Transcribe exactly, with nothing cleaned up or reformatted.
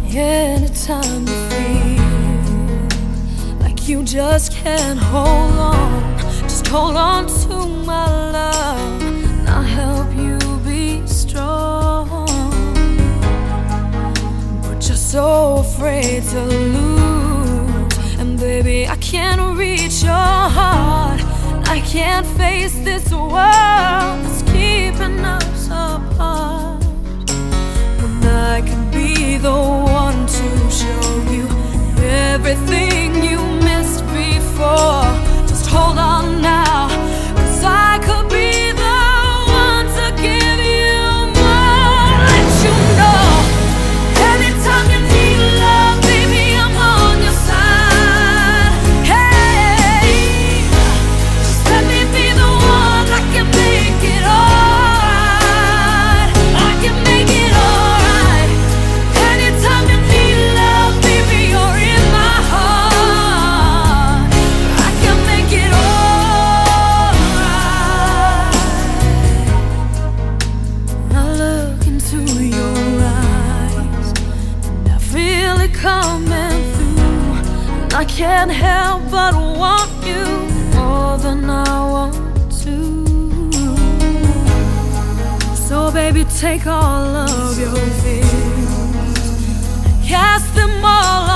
Anytime you feel like you just can't hold on, just hold on to my love, and I'll help you be strong. But you're so afraid to lose, and baby, I can't reach your heart. I can't face this world that's keeping us apart. And I can be the one to show you everything you missed before. Just hold on now, 'cause I could be the one to give you more. Let you know, anytime you need love, baby, I'm on your side. Hey, just let me be the one. I can make it alright. I can make it alright. Anytime you need love, baby, you're in my heart. I can make it alright. I look into your eyes, and I feel it coming through, and I can't help but want you more than I want to. So baby, take all of your fears, cast them all